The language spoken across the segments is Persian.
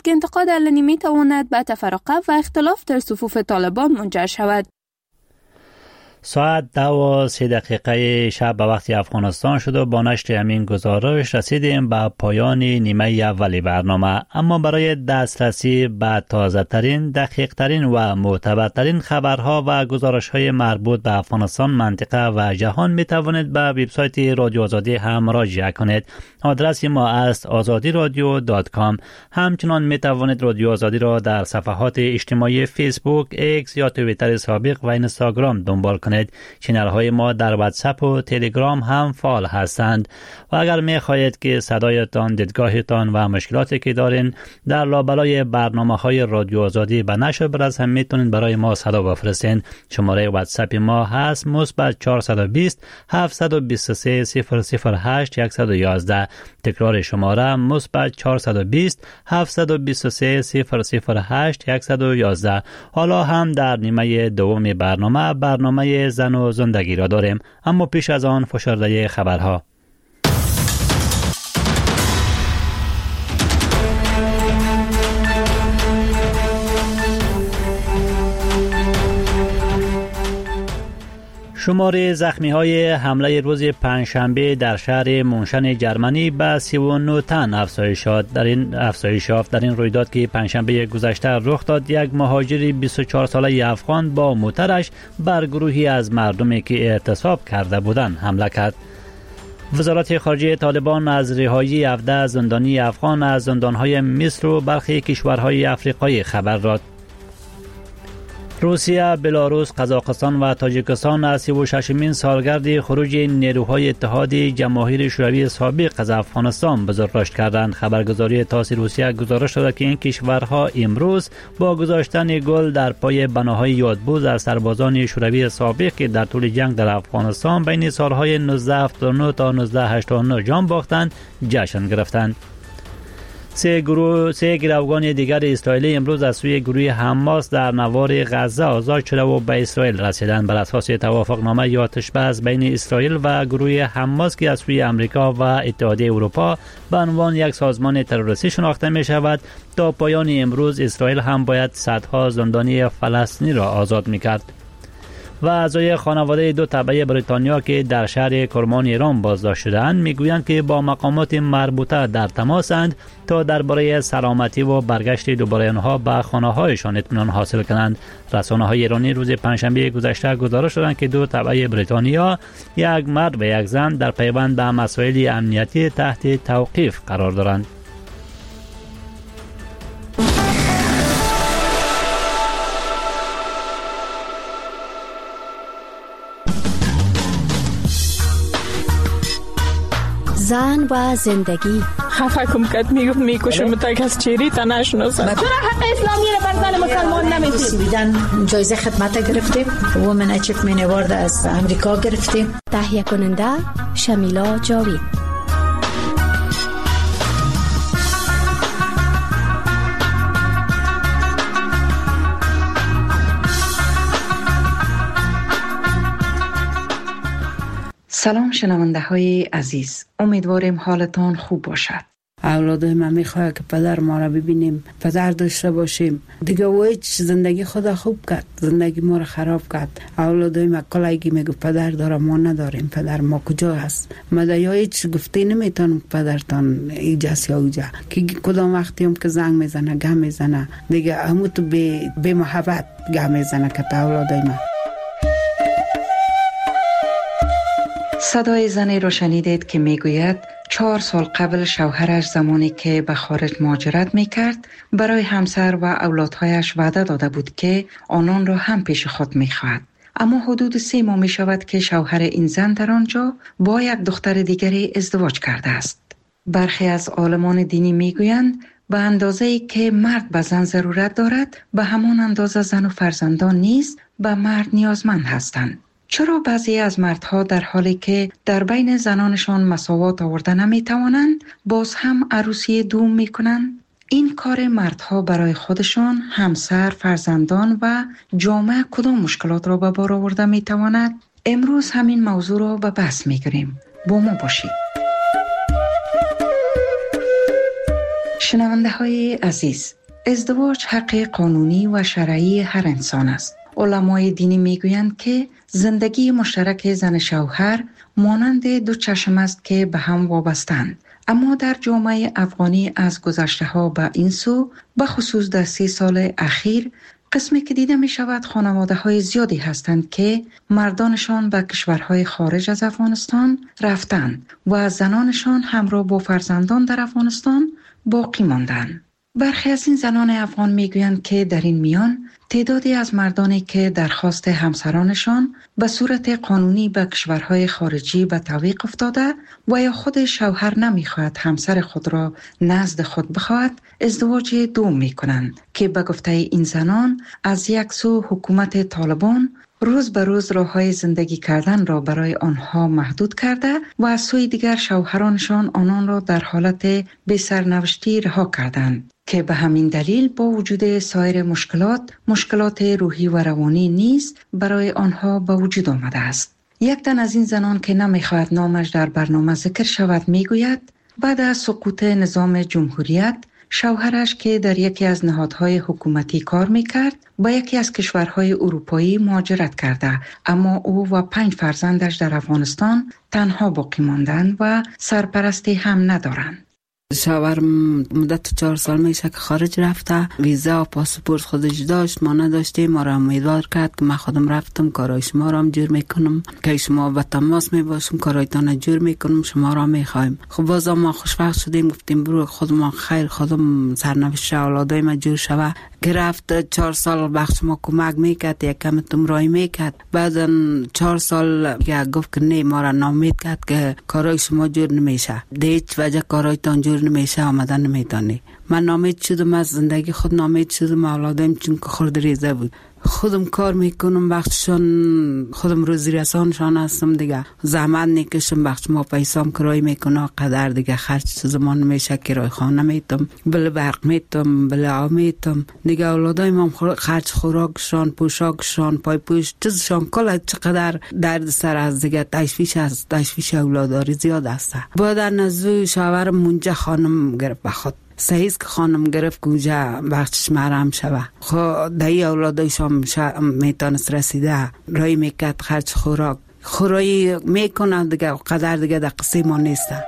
که انتقاد علنی می تواند به تفرقه و اختلاف در صفوف طالبان منجر شود. ساعت 2:03 شب به وقت افغانستان شد و با نشر همین گزارش رسیدیم به پایان نیمه اولی برنامه. اما برای دسترسی به تازه ترین، دقیق ترین و معتبرترین خبرها و گزارش های مربوط به افغانستان، منطقه و جهان می توانید به وبسایت رادیو آزادی هم مراجعه کنید. آدرس ما است azadiradio.com. همچنان می توانید رادیو آزادی را در صفحات اجتماعی فیسبوک، ایکس یا توییتر سابق و اینستاگرام دنبال کنید. چینل های ما در واتساپ و تلگرام هم فعال هستند و اگر می خواهید که صدایتان، دیدگاهتان و مشکلاتی که دارین در لابلای برنامه های رادیو آزادی به نشر برسه، میتونید برای ما صدا بفرستین. شماره واتساپ ما هست +420 723 008 111. تکرار شماره +420 723 008 111. حالا هم در نیمه دوم برنامه زن و زندگی را داریم، اما پیش از آن فشرده خبرها. شمار زخمی‌های حمله روز پنجشنبه در شهر مونشن جرمنی به 39 تن افزایش یافت. در این رویداد که پنجشنبه گذشته رخ داد، یک مهاجر 24 ساله افغان با موترش بر گروهی از مردمی که اعتصاب کرده بودند حمله کرد. وزارت خارجه طالبان از رهایی 17 زندانی افغان از زندان‌های مصر و برخی کشورهای آفریقایی خبر داد. روسیه، بلاروس، قزاقستان و تاجیکستان از 36مین سالگرد خروج نیروهای اتحاد جماهیر شوروی سابق از افغانستان بزرگداشت کردند. خبرگزاری تاس روسیه گزارش داد که این کشورها امروز با گذاشتن گل در پای بناهای یادبود از سربازان شوروی سابق که در طول جنگ در افغانستان بین سالهای 1979 تا 1989 جان باختند جشن گرفتند. سه گروگان دیگر اسرائیلی امروز از سوی گروه حماس در نوار غزه آزاد شده و به اسرائیل رسیدند. بر اساس توافقنامه آتش بس بین اسرائیل و گروه حماس که از سوی امریکا و اتحادیه اروپا به عنوان یک سازمان تروریستی شناخته می شود، تا پایان امروز اسرائیل هم باید صدها زندانی فلسطینی را آزاد می کرد. و اعضای خانواده 2 تبعه بریتانیا که در شهر کرمان ایران بازداشت شده‌اند میگویند که با مقامات مربوطه در تماسند تا درباره سلامتی و برگشت دوباره آنها به خانه‌هایشان اطمینان حاصل کنند. رسانه‌های ایرانی روز پنجشنبه گذشته گزارش دادند که 2 تبعه بریتانیا، یک مرد و یک زن، در پیوند به مسائل امنیتی تحت توقیف قرار دارند. زن و زندگی. خفه کم کد میکشم تا کس چیری تا نشناسم. چرا حق اسلامی رو بر زن مسلمان نمیدید؟ سویدن جایزه خدمت گرفتیم، وومن اچیومنت اوارد از امریکا گرفتیم. تهیه کننده شمیلا جاوید. سلام شنونده های عزیز، امیدواریم حالتان خوب باشد. اولادای ما میخواد که پدر ما را ببینیم، پدر داشته باشیم. دیگه ویچ زندگی خدا خوب کرد، زندگی ما را خراب کرد. اولادای ما کلایگی میگو پدر داره، ما نداریم. پدر ما کجا هست؟ مدایا هیچ گفته نمیتونم پدرتان ایجاست یا اوجا که کدام وقتی هم که زنگ میزنه گم میزنه، دیگه همو تو به محبت گم میزنه که تا اولادای ما. صدای زنی را شنیدید که میگوید 4 سال قبل شوهرش زمانی که به خارج مهاجرت میکرد برای همسر و اولادهایش وعده داده بود که آنان را هم پیش خود میخواهد. اما حدود 3 ماه میشود که شوهر این زن در آنجا با یک دختر دیگری ازدواج کرده است. برخی از عالمان دینی میگویند به اندازه‌ای که مرد به زن ضرورت دارد، به همان اندازه زن و فرزندان نیز به مرد نیازمند هستند. چرا بعضی از مردها در حالی که در بین زنانشان مساوات آورده نمیتوانند، باز هم عروسی دوم میکنند؟ این کار مردها برای خودشان، همسر، فرزندان و جامعه کدام مشکلات را به بار آورده میتواند؟ امروز همین موضوع را به بحث میگیریم. با ما باشید. شنونده های عزیز، ازدواج حق قانونی و شرعی هر انسان است. علمای دینی میگویند که زندگی مشترک زن شوهر مانند دو چشم است که به هم وابستند. اما در جامعه افغانی از گذشته ها به این سو، به خصوص در 30 سال اخیر، قسمی که دیده می شود خانواده های زیادی هستند که مردانشان به کشورهای خارج از افغانستان رفتند و زنانشان همراه با فرزندان در افغانستان باقی ماندند. برخی از این زنان افغان میگویند که در این میان تعدادی از مردانی که درخواست همسرانشان به صورت قانونی به کشورهای خارجی به تعویق افتاده و یا خود شوهر نمیخواهد همسر خود را نزد خود بخواهد، ازدواج دوم میکنند که به گفته این زنان از یک سو حکومت طالبان روز به روز راههای زندگی کردن را برای آنها محدود کرده و از سوی دیگر شوهرانشان آنان را در حالت بی سرنوشتی رها کردند که به همین دلیل با وجود سایر مشکلات روحی و روانی نیز برای آنها به وجود آمده است. یک تن از این زنان که نمیخواهد نامش در برنامه ذکر شود میگوید بعد از سقوط نظام جمهوریت شوهرش که در یکی از نهادهای حکومتی کار میکرد با یکی از کشورهای اروپایی مهاجرت کرده، اما او و 5 فرزندش در افغانستان تنها باقی ماندند و سرپرستی هم ندارند. شوهرم مدت 4 سال میشه که خارج رفته، ویزا و پاسپورت خودش داشت، ما نداشتیم. ما را امیدوار کرد که من خودم رفتم کارای شما را هم جور میکنم که شما به تماس میباشم، کارایتان جور میکنم، شما را میخوایم. خب باز ما خوشبخت شدیم، گفتیم برو خودم خیر، خودم سرنوشت اولادای ما جور شوه. که رفت 4 سال بخش ما کمک میکرد، یک کم تمرایی میکرد. بعد 4 سال که گفت که نه، ما را نامید کرد که کارای شما جور نمیشه، ده هیچ وجه کارایتان جور نمیشه، آمدن نمیتونی. من نامید شدم، از زندگی خود نامید شدم. اولادایم چون که خورد ریزه بود، خودم کار میکنم، بخششان خودم روزی رسانشان هستم دیگه، زحمت نکشم، بخش ما پیسام کرای میکنه قدر دیگه، خرج زمان میشه، کرای خانه میتم، بله برق میتم، بله آب میتم دیگه. اولادایم هم خرج خوراکشان، پوشاکشان، پای پوش چیزشان کلا چقدر درد سر از دیگه. تشویش اولاداری زیاد است. بعد نزدیک شوهرم منجا خانم گرفت بخواد، صحیح که خانم گرفت کجا بخشش مرم شوه. خب دایی اولادایشان میتونست رسیده، رای میکرد، خرج خورایی میکنه دیگه، قدر دیگه در قصه ما نیسته.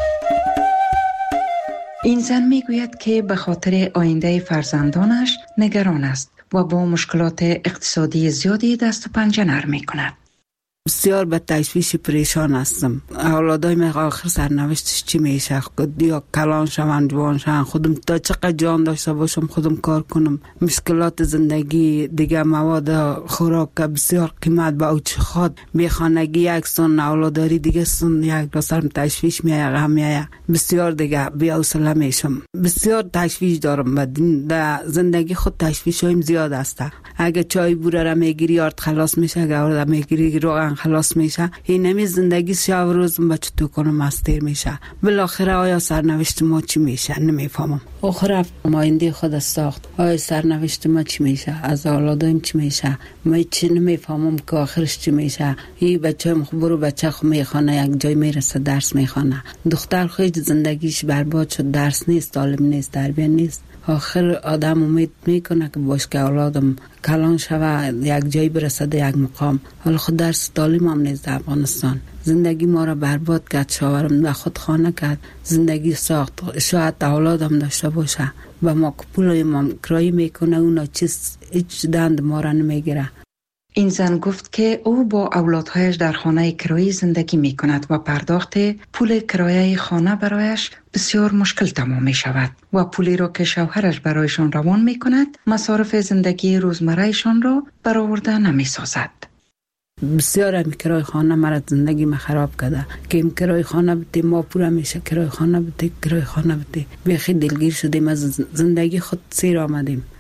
این زن میگوید که به خاطر آینده فرزندانش نگران است و با مشکلات اقتصادی زیادی دست و پنجه نرم میکند. بسیار به تشویش پریشان هستم. اولادای من آخر سرنوشتش چی میشه؟ یا کلان شوند، جوان شوند، خودم تا چقدر جان داشته باشم خودم کار کنم. مشکلات زندگی دیگه، مواد خوراک بسیار قیمت با اوچ خود، میخانگی یک سن، اولاداری دیگه سن، یک را سرم تشویش میایه، غم میایه، بسیار دیگه بی حوصله میشم. بسیار تشویش دارم و در زندگی خود تشویش هایم زیاد است. اگه چای بوره را میگیری آرد خلاص میشه، اگه آرد میگیری روغن خلاص میشه. این نمی زندگی شب روزم بچه تو کنم مستیر میشه. بالاخره آیا سرنوشت ما چی میشه نمیفهمم. آخر آینده خود ساخت، آیا سرنوشت ما چی میشه، از اولادایم چی میشه، ما چی نمیفهمم که آخرش چی میشه. این بچه‌م برو بچه خو میخونه، یک جای میرسه درس میخونه. دختر خود زندگیش برباد شد، درس نیست، تعلیم نیست، تربیت نیست. آخر آدم امید میکنه که باش که اولادم کلان شوه، یک جایی برسد، یک مقام. حالا خود درس تعلیم هم نیست در افغانستان. زندگی ما را برباد کرد، شوهرم و خود خانه کرد، زندگی ساخت. شاید اولادم داشته باشه و ما پول ما کرایه میکنه، اونا چیز هیچ دند ما را نمیگیره. این زن گفت که او با اولادهایش در خانه کرایه زندگی می کند و پرداخت پول کرایه خانه برایش بسیار مشکل تمام می شود و پولی را که شوهرش برایشان روان می کند مصارف زندگی روزمرهشان را برآورده نمی سازد. بسیار هم کرای خانه مرا زندگی ما خراب کرده که این کرای خانه بده ما پورا میشه، کرای خانه بده، کرای خانه بده. بیخی دلگیر شدیم، از زندگی خود سیر آمدیم.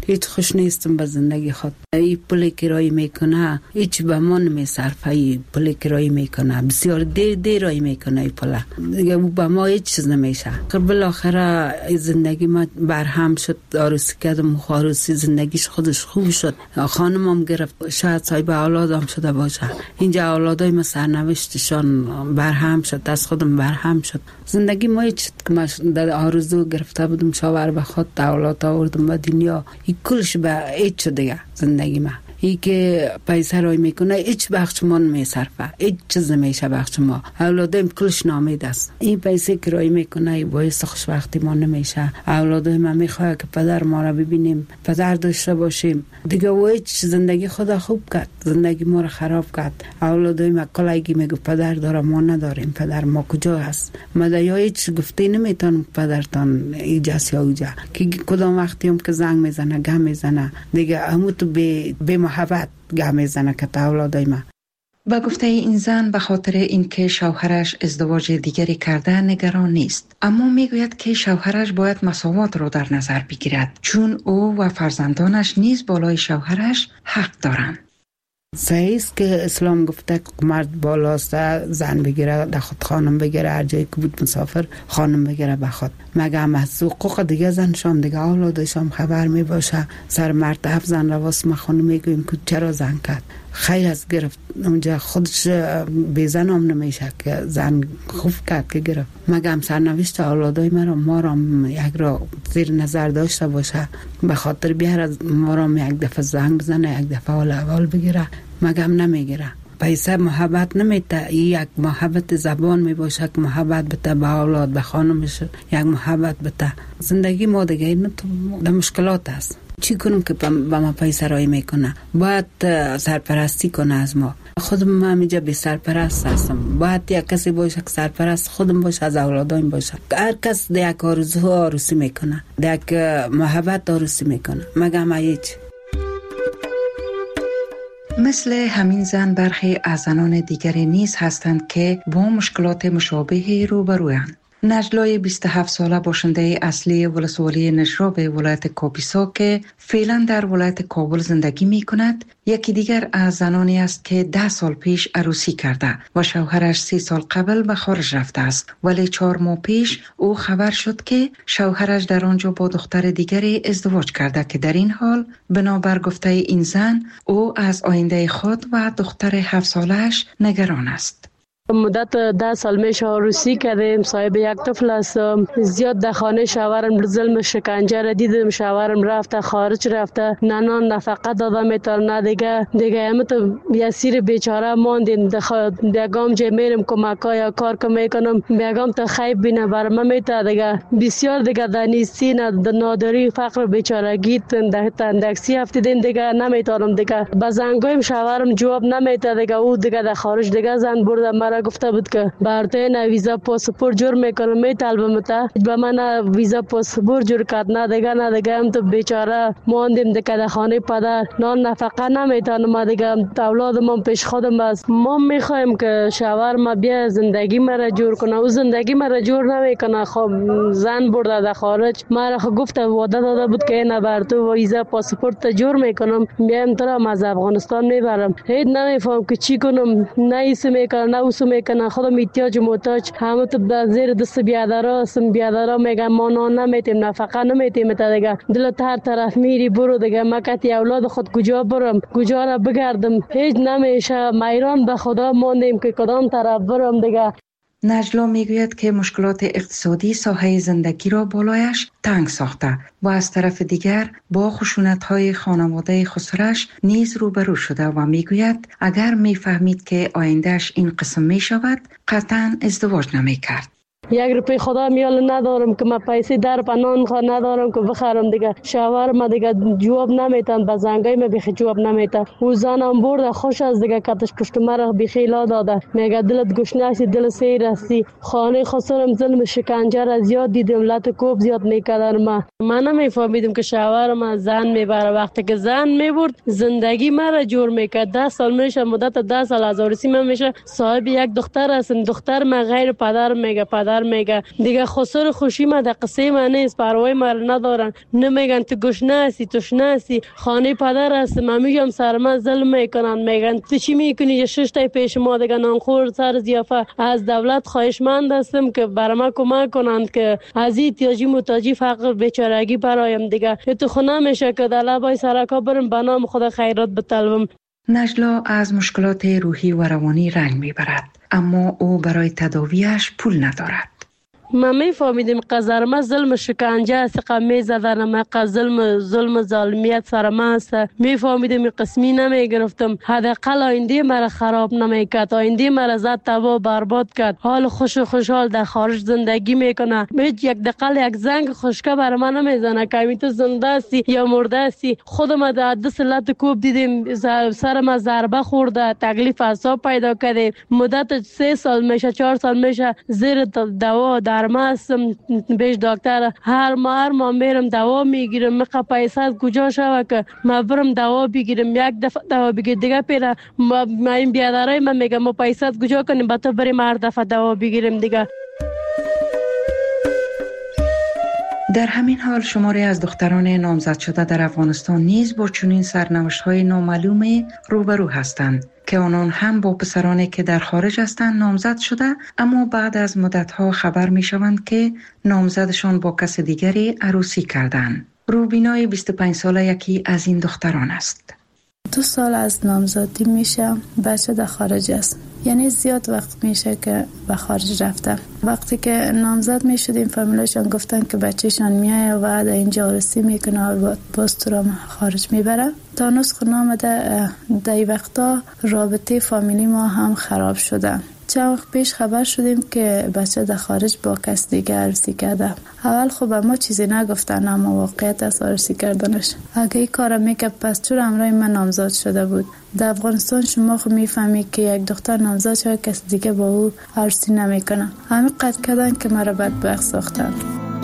هیچ خوش نیستم به زندگی خود. این پول کرایه میکنه هیچ به ما نمیصرفه. این پول کرایه میکنه بسیار دیر رای میکنه. این پول دیگه به ما هیچ چیز نمیشه. بالاخره زندگی ما برهم شد. عروسی کردم، عروسی زندگیش خودش خوب شد. خانمم گرفت، شاید صاحب اولادم شده باشه. اینجا اولادای ما سرنوشتشان برهم شد، دست خودم برهم شد. زندگی ما هیچ که ما در آرزو گرفته بودم شاور به خود اولاد آوردم به دنیا، این کلش به هیچ دیگه زندگی ما. ای که پیسه رای میکنه هیچ بخش ما نمیصرفه، هیچ چیز نمیشه بخش ما. اولادم کلش نامید است. این پیسه که رای میکنه باعث خوشبختی ما نمیشه. اولادم ما میخواد که پدر ما را ببینیم، پدر داشته باشیم. دیگه و هیچ زندگی خدا خوب کرد، زندگی ما را خراب کرد. اولادم ما کلایگی میگه پدر داره ما نداریم، پدر ما کجا هست؟ مدیا هیچ گفته نمیتونم پدرتان ایجاس یا اوجا که کدام وقتی هم که زنگ میزنه گم میزنه دیگه همو تو به محبت گم میزنه که اولادای ما. با گفته این زن به خاطر اینکه شوهرش ازدواج دیگری کرده نگران نیست، اما میگوید که شوهرش باید مساوات را در نظر بگیرد، چون او و فرزندانش نیز بالای شوهرش حق دارند. صحیح است که اسلام گفته که مرد بالاست زن بگیره در خود، خانم بگیره هر جایی که بود مسافر خانم بگیره به خود. مگه هم از حقوق دیگه زن شام دیگه اولادشام خبر می باشه سر مرد هفت زن رواست ما خانم میگویم که چرا زن کرد خیلی از گرفت اونجا خودش بی زن هم نمیشه که زن خوب کرد که گرفت. مگه هم سرنوشت اولادای ما را یک را زیر نظر داشته باشه، به خاطر بیار ما را یک دفعه زنگ بزنه یک دفعه اول بگیره. مگه هم نمیگیره. پیسه محبت نمیده، یک محبت زبان می باشه که محبت بده به اولاد به خانمش، یک محبت بده. زندگی ما دیگه این در مشکلات است. چی کنم که با ما پیسه رای میکنه؟ باید سرپرستی کنه از ما. خودم ما همیجا بی سرپرست هستم. باید یک کسی باشه که سرپرست خودم باشه، از اولادایم باشه. هر کس یک آرزو عروسی میکنه، یک محبت عروسی میکنه. مگه ما هیچ. مثل همین زن برخی از زنان دیگری نیز هستند که با مشکلات مشابهی روبرویند. نجلای 27 ساله باشنده اصلی ولسوالی نجراب ولایت کاپیسا که فعلا در ولایت کابل زندگی می کند، یکی دیگر از زنانی است که 10 سال پیش عروسی کرده و شوهرش 3 سال قبل به خارج رفته است، ولی 4 ماه پیش او خبر شد که شوهرش در آنجا با دختر دیگری ازدواج کرده که در این حال بنابر گفته این زن او از آینده خود و دختر 7 سالش نگران است. مدت 10 سال میشه عروسی کردیم، صاحب یک طفل هستم. زیاد در خانه شوهرم ظلم شکنجه را دیدم. شوهرم رفته خارج، رفته نه نان نفقه داده میتونه نه دیگه همه تو یسیر بیچاره ماندیم. بیگام جه میرم کمکا یا کار که میکنم بیگام تا خیب بینه برمه میته دیگه بسیار دیگه در نیستی نه نادری فقر بیچارگی تندکسی افتیدیم دیگه نمیتونم دیگه. به زنگایم شوهرم جواب نمیته دیگه. او دیگه در خارج دیگه زن برده مرا گفته بود که برای ویزا پاسپورت جور میکنم میطلبم تا به من ویزا پاسپورت جور کرد نه دیگه هم تو بیچاره ماندیم دیگه در خانه پدر نان نفقه نمیتونم دیگه. اولادم پیش خودم است. ما میخوایم که شوهر ما بیا زندگی مرا جور کنه. او زندگی مرا جور نمیکنه. خب زن برده در خارج مرا گفته وعده داده بود که نه بر تو ویزا پاسپورت جور میکنم میام تو را از افغانستان میبرم. هیچ نمیفهم که چی کنم. نه ایسه میکنه نه اوسو میکنه. خودم احتیاج محتاج همه تو در زیر دست بیادرا میگم ما نان نمیتیم نفقه نمیتیم تا دیگه. دلت هر طرف میری برو دیگه. مکتی اولاد خود کجا برم کجا را بگردم هیچ نمیشه. میران به خدا ماندیم که کدام طرف برم دیگه. نجلا میگوید که مشکلات اقتصادی ساحه زندگی را بالایش تنگ ساخته و از طرف دیگر با خشونت‌های خانواده خسرش نیز روبرو شده و میگوید اگر میفهمید که آیندهش این قسم میشود قطعاً ازدواج نمیکرد. یک روپی خدا میال ندارم که من پیسه در پنان ندارم که بخرم دیگه. شوهر ما دیگه جواب نمیتن. به زنگای ما بخی جواب نمیتن. او زنم برده خوش از دیگه کتش پشت مرا بخی لا داده. میگه دلت گشنه هستی دل سیر هستی. خانه خسرم ظلم شکنجه را زیاد دیدم. لط کوب زیاد میکردن. من نمیفهمیدم که شوهر ما زن میبره. وقتی که زن میبرد زندگی مرا جور میکرد. 10 سال میشه مدت 10 سال از عروسی من میشه صاحب یک دختر هستم. دختر ما غیر پدر میگه. پدر مادر میگه دیگه خسر خوشی ما در قصه ما نیست، پروای ما ندارن، نمیگن تو گشنه هستی تشنه هستی، خانه پدر هست. من میگم سر من ظلم میکنن، میگن تو چی میکنی؟ 6 تا پیش ما دیگه نانخور سر ضیافه. از دولت خواهشمند هستم که برای ما کمک کنند که از احتیاجی محتاجی فقر بیچارگی برایم دیگه تو خونه میشه که در لبای سرکا برم به نام خدا خیرات بطلبم. نجلا از مشکلات روحی و روانی رنج میبرد، اما او برای تداویش پول ندارد. من میفهمیدم قذرمه ظلم شکنجه است، قمی زدن ظلم ظالمیت سر ما است. میفهمیدم قسمی نمیگرفتم، حداقل آینده مرا خراب نمیکرد، آینده مرا زد تباه برباد کرد. حال خوشحال در خارج زندگی میکنه، هیچ یک دقیقه یک زنگ خشکه بر من نمیزنه که تو زنده هستی یا مرده هستی. خودم در دست لط کوب دیدم، سرم ضربه خورده، تکلیف اعصاب پیدا کرده. مدت 3 سال میشه 4 سال میشه زیر دوا در ما هستم پیش دکتر. هر ماه میرم دوا میگیرم. میخوا پیسه از کجا شوه که ما برم دوا بگیرم؟ یک دفعه دوا بگیر دیگه پیره ما این بیادرای من میگم ما پیسه از کجا کنیم با تو بریم هر دفعه دوا بگیریم دیگه. در همین حال شماری از دختران نامزد شده در افغانستان نیز با چنین سرنوشت‌های نامعلوم روبرو هستند که آنان هم با پسرانی که در خارج هستند نامزد شده، اما بعد از مدت‌ها خبر می‌شوند که نامزدشان با کس دیگری عروسی کردند. روبینای 25 ساله یکی از این دختران است. 2 سال از نامزدی میشه، بچه در خارج است. یعنی زیاد وقت میشه که به خارج رفتم. وقتی که نامزد میشدیم فامیلشان گفتن که بچهشان میایه و در اینجا عروسی میکنه و باز تو را خارج میبره. تا نسخ نامده در وقتا رابطه فامیلی ما هم خراب شده. چند وقت پیش خبر شدیم که بچه در خارج با کس دیگه عروسی کرده. اول خب ما چیزی نگفتن، اما واقعیت از عروسی کردنش. اگه این کار میکرد پس چرا همراه من نامزد شده بود؟ در افغانستان شما خب میفهمی که یک دختر نامزد شده کس دیگه با او عروسی نمیکنه. همین قد کردن که مرا بدبخت ساختن.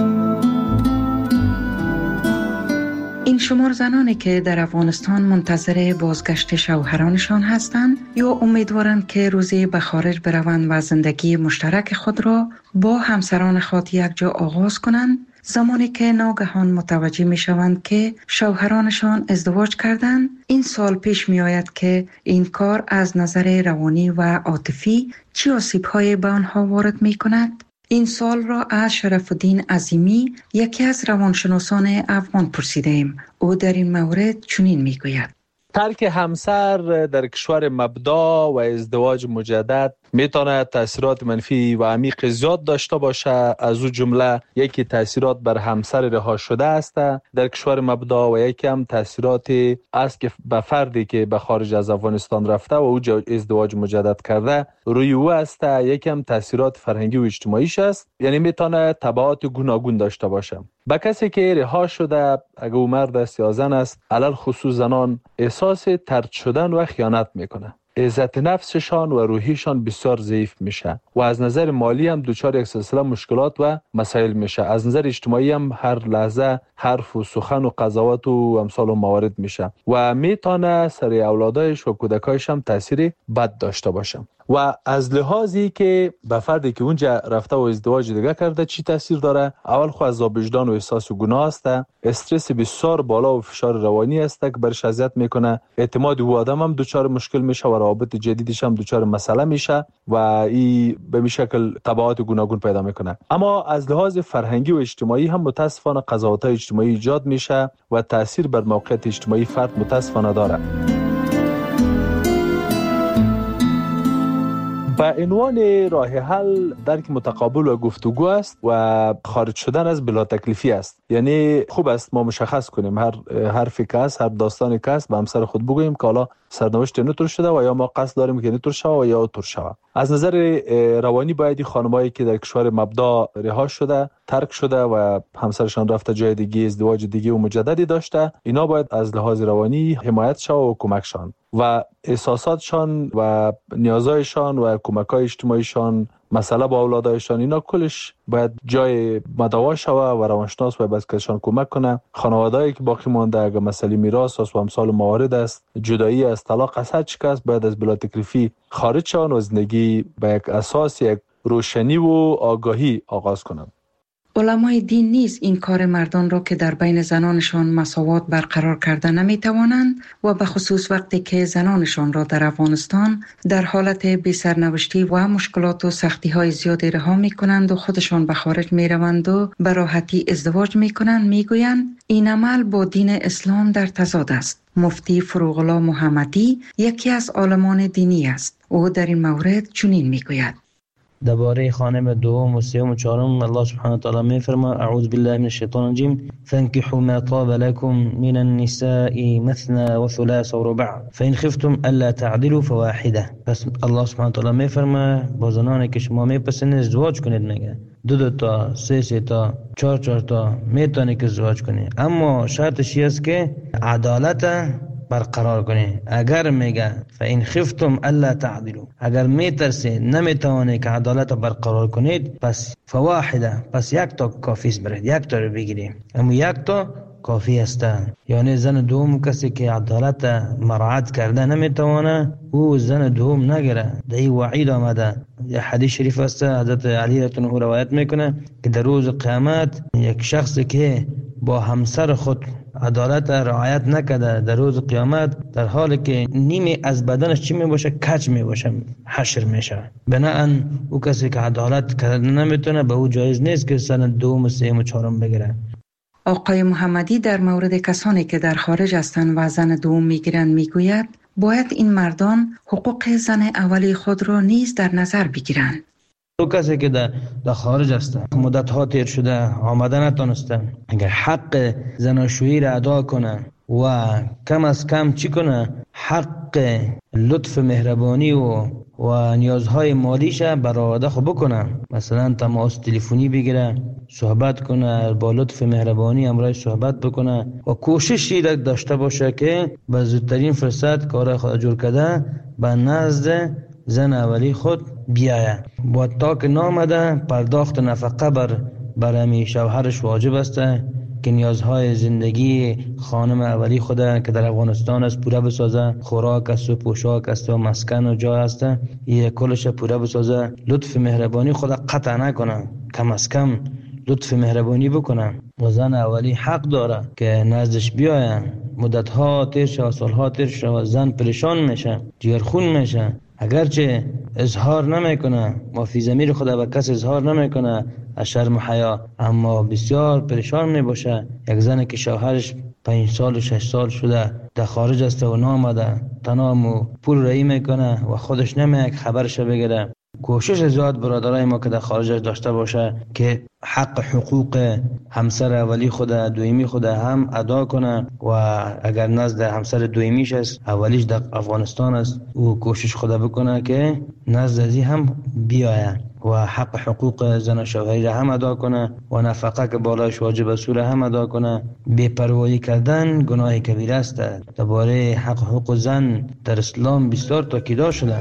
این شمار زنانی که در افغانستان منتظر بازگشت شوهرانشان هستند یا امیدوارند که روزی به خارج بروند و زندگی مشترک خود را با همسران خود یکجا آغاز کنند، زمانی که ناگهان متوجه می شوند که شوهرانشان ازدواج کردند، این سوال پیش می آید که این کار از نظر روانی و عاطفی چه آسیب‌هایی به آنها وارد می کند؟ این سال را از شرف الدین عظیمی، یکی از روانشناسان افغان پرسیدیم. او در این مورد چنین میگوید: ترک همسر در کشور مبدا و ازدواج مجدد میتونه تاثیرات منفی و عمیق زیاد داشته باشه. از او جمله یکی تاثیرات بر همسر رها شده است در کشور مبدا و یکی هم تاثیراتی است که به فردی که به خارج از افغانستان رفته و او ازدواج مجدد کرده روی او است. یکی هم تاثیرات فرهنگی و اجتماعیش است، یعنی میتونه تبعات گوناگون داشته باشه. با کسی که رها شده، اگه او مرد است یا زن است، علل خصوص زنان احساس طرد شدن و خیانت میکنه. عزت نفسشان و روحیشان بسیار ضعیف میشه و از نظر مالی هم دچار یک سلسله مشکلات و مسائل میشه. از نظر اجتماعی هم هر لحظه حرف و سخن و قضاوت و امثال و موارد میشه و میتونه سر اولادایش و کودکایش هم تاثیر بد داشته باشه. و از لحاظی که به فردی که اونجا رفته و ازدواج دیگه کرده چی تاثیر داره؟ اول خو عذاب وجدان و احساس گناه است، استرس بسیار بالا و فشار روانی است که برش اذیت میکنه. اعتماد او آدم هم دچار مشکل میشه و روابط جدیدش هم دچار مسئله میشه و این به این شکل تبعات گوناگون پیدا میکنه. اما از لحاظ فرهنگی و اجتماعی هم متاسفانه قضاوت‌های اجتماعی ایجاد میشه و تاثیر بر موقعیت اجتماعی فرد متاسفانه داره. به عنوان راه حل درک متقابل و گفتگو است و خارج شدن از بلا تکلیفی است. یعنی خوب است ما مشخص کنیم هر حرفی که است، هر داستانی که است به همسر خود بگوییم که حالا سرنوشت اینطور شده و یا ما قصد داریم که اینطور شود و یا اونطور شود. از نظر روانی باید خانمایی که در کشور مبدا رها شده، ترک شده و همسرشان رفته جای دیگه، ازدواج دیگه و مجددی داشته، اینا باید از لحاظ روانی حمایت شود و کمکشان و احساساتشان و نیازهایشان و کمک‌های اجتماعیشان، مسئله با اولادایشان، اینا کلش باید جای مداوا شود و روانشناس باید بسکشان کمک کنه. خانواده‌ای که باقی مانده اگر مسئله میراث است و امثال موارد است، جدایی است، طلاق است، هر چی که است، باید از بلا تکلیفی خارج شوند و زندگی به یک اساس یک روشنی و آگاهی آغاز کنند. علمای دین نیز این کار مردان را که در بین زنانشان مساوات برقرار کرده نمی توانند و به خصوص وقتی که زنانشان را در افغانستان در حالت بی سرنوشتی و مشکلات و سختی های زیادی رها می کنند و خودشان به خارج می روند و به راحتی ازدواج می کنند، می گویند این عمل با دین اسلام در تضاد است. مفتی فروغ الله محمدی یکی از عالمان دینی است. او در این مورد چنین می گوید: درباره خانم دوم و سوم و چهارم الله سبحانه و تعالی میفرما اعوذ بالله من الشیطان الرجیم فانكحوا ما طاب لكم من النساء مثنى وثلاث ورباع فان خفتم الا تعدلوا فواحده. پس الله سبحانه و تعالی میفرما با زنانی که شما میپسندید ازدواج کنید، نگه دو تا سه تا چهار تا میتونید که ازدواج کنید، اما شرطش است که عدالت برقرار کنی. اگر میگه فإن خفتم الا تعدلوا، اگر میترسید نمیتوانید که عدالت برقرار کنید، پس فواحده، پس یک تا کافی است، برید یک تا رو بگیرید، اما یک تا کافی است. یعنی زن دوم کسی که عدالت مراعات کرده نمیتونه او زن دوم نگیره. در این وعید آمده. یه حدیث شریف است حضرت علی رضی الله عنه روایت میکنه که در روز قیامت یک شخص که با همسر خود عدالت رعایت نکرده در روز قیامت، در حالی که نیمی از بدنش چی میباشه؟ کج میباشه، حشر میشه. بناهن او کسی که عدالت کرده نمیتونه، به او جایز نیست که سن دوم و سوم و چهارم بگیره. آقای محمدی در مورد کسانی که در خارج هستند و زن دوم میگیرند میگوید باید این مردان حقوق زن اولی خود را نیز در نظر بگیرند. او کسی که در خارج هستن، مدت ها تیر شده، آمده نتونسته، اگر حق زناشویی را ادا کنه و کم از کم چی کنه؟ حق لطف مهربانی و نیازهای مالیش برآورده خو بکنه. مثلا تماس تلفنی بگیره، صحبت کنه، با لطف مهربانی امرای صحبت بکنه و کوششی داشته باشه که به زودترین فرصت کار خود جور کرده به نزد زن اولی خود بیایه. با تا که نامده پرداخت نفقه بر شوهرش واجب است که نیازهای زندگی خانم اولی خود که در افغانستان است پوره بسازه. خوراک است و پوشاک است و مسکن و جای است، یه کلش پوره بسازه. لطف مهربانی خود قطع نکنه، کم از کم لطف مهربانی بکنه. و زن اولی حق داره که نزدش بیاین. مدت ها تیر شد، سال ها تیر شد، زن پریشان میشه، جیرخون میشه. اگرچه اظهار نمیکنه، مافی ضمیر خود به کس اظهار نمیکنه از شرم و حیا، اما بسیار پریشان میباشه. یک زن که شوهرش 5 سال و 6 سال شده در خارج است و نامده، تنها پول رایی میکنه و خودش نمیاد خبرش بگیره. کوشش زیاد برادرای ما که در خارج داشته باشه که حق حقوق همسر اولی خود دویمی خود هم ادا کنه و اگر نزد همسر دویمیش است، اولیش در افغانستان است، او کوشش خود بکنه که نزد ازی هم بیایه و حق حقوق زن شوهری هم ادا کنه و نفقه که بالایش واجب است هم ادا کنه. بی‌پروایی کردن گناه کبیره است. درباره حق حقوق زن در اسلام بسیار تاکید شده.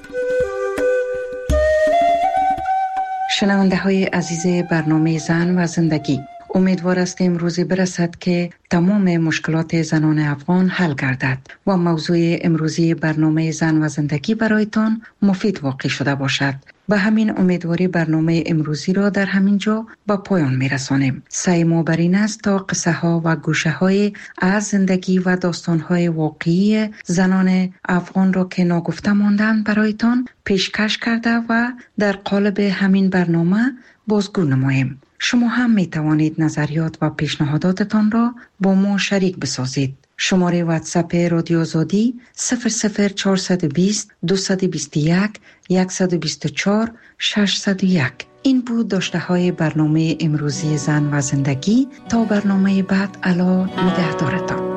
شنونده های عزیز برنامه زن و زندگی، امیدوار هستیم روزی برسد که تمام مشکلات زنان افغان حل گردد و موضوع امروزی برنامه زن و زندگی برایتان مفید واقع شده باشد. به همین امیدواری برنامه امروزی را در همین جا به پایان میرسانیم. سعی ما بر این است تا قصه ها و گوشه های از زندگی و داستان های واقعی زنان افغان را که ناگفته ماندند برایتان پیشکش کرده و در قالب همین برنامه بازگو نماییم. شما هم می توانید نظریات و پیشنهاداتتان را با ما شریک بسازید. شماره واتساپ رادیو آزادی 00420 221 124 601. این بود داشته های برنامه امروزی زن و زندگی. تا برنامه بعد، الا نگهدارتان.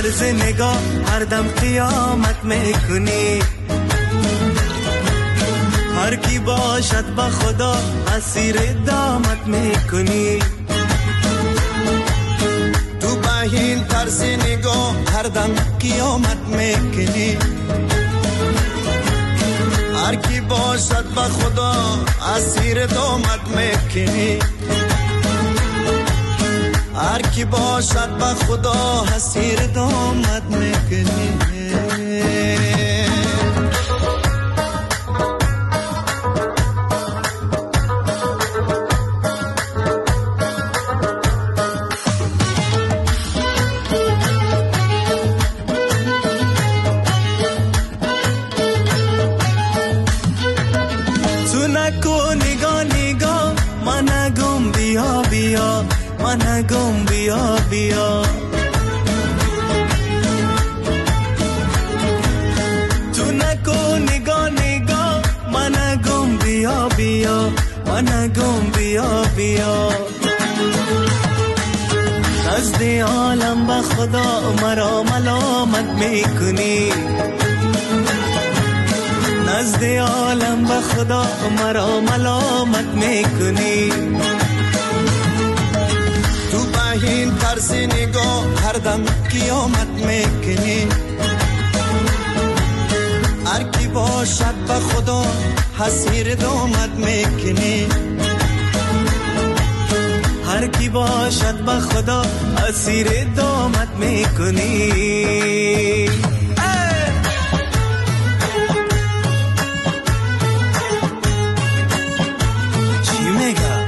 طرز نگاه هر دم قیامت میکنی. هر کی باشد با خدا اسیر دامت میکنی. تو با این طرز نگاه هر دم قیامت میکنی. هر کی باشد با خدا اسیر دامت میکنی. هر کی باشد با خدا اسیر دامت میکنی. منگم بیا بیا. تو نکن نگاه نگاه منگم بیا بیا. منگم بیا بیا. نزد عالم با خدا مرا ملامت میکنی. نزد عالم با خدا مرا ملامت میکنی. این طرز نگاه هر دم قیامت میکنی. هر کی باشد با خدا حسیر دامت میکنی. هر کی باشد با خدا اسیر دامت میکنی. چی میگه؟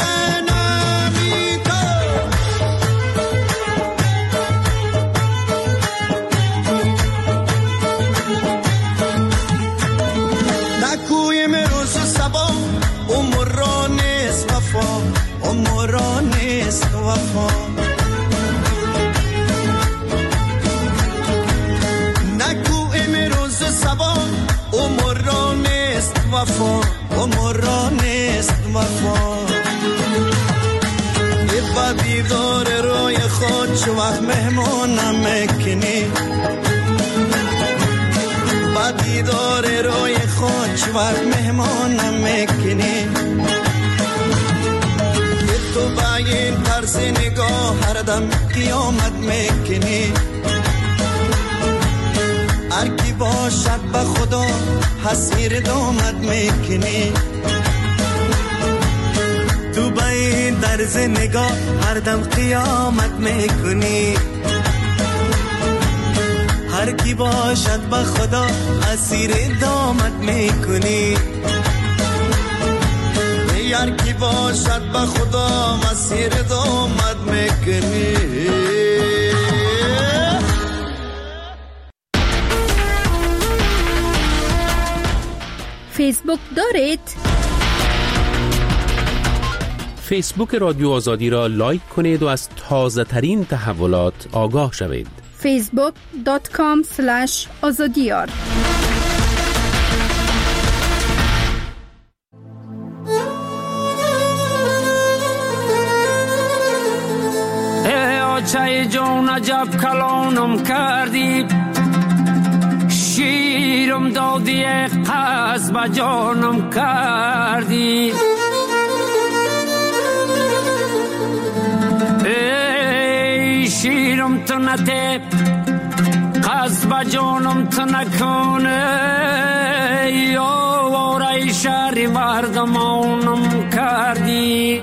نگو امروز سبا عمر نیست وفا. عمر نیست وفا. با دیدار روی خود چو وقت مهمانم میکنی. با دیدار روی خود چو وقت مهمانم میکنی. تو با این طرز نگاه هر دم قیامت میکنی. هر کی باشد با خدا حسیر دامت میکنی. تو با این طرز نگاه هر دم قیامت میکنی. هر کی باشد با خدا اسیر دامت میکنی. هر کی باشد با خدا مسیر دامت میکنی. فیسبوک دارید؟ فیسبوک رادیو آزادی را لایک کنید و از تازه ترین تحولات آگاه شوید. facebook.com/azadiyar. چای جون عجب کلانم کردی. شیرم دادی قصب جانم کردی. ای شیرم تو نته قصب جانم تو نکنه. یا وارای شهری مردمانم کردی.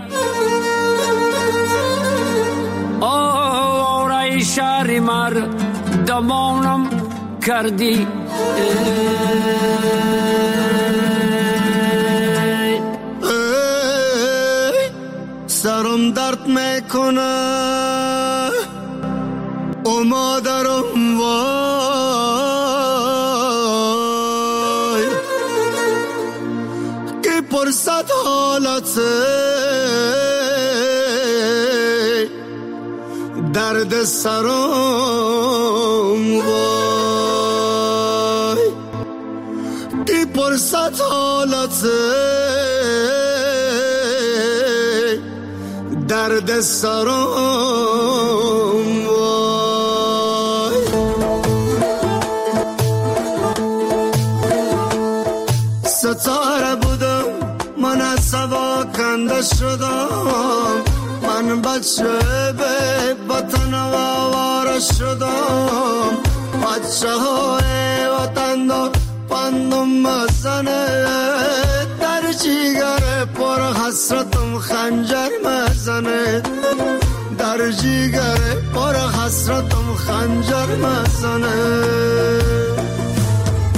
شهری مردمانم کردی. سرم درد میکنه او مادرم وای. که پرسد حالت درد سرم وای. کی پرسد حالت درد سرم وای. ستاره بودم من از سوا کنده شدم من بچه به وطن و آواره شدم بچه های وطن دار پندم مزنه در جیگر پر حسرتم خنجر مزنه در جیگر پر حسرتم خنجر مزنه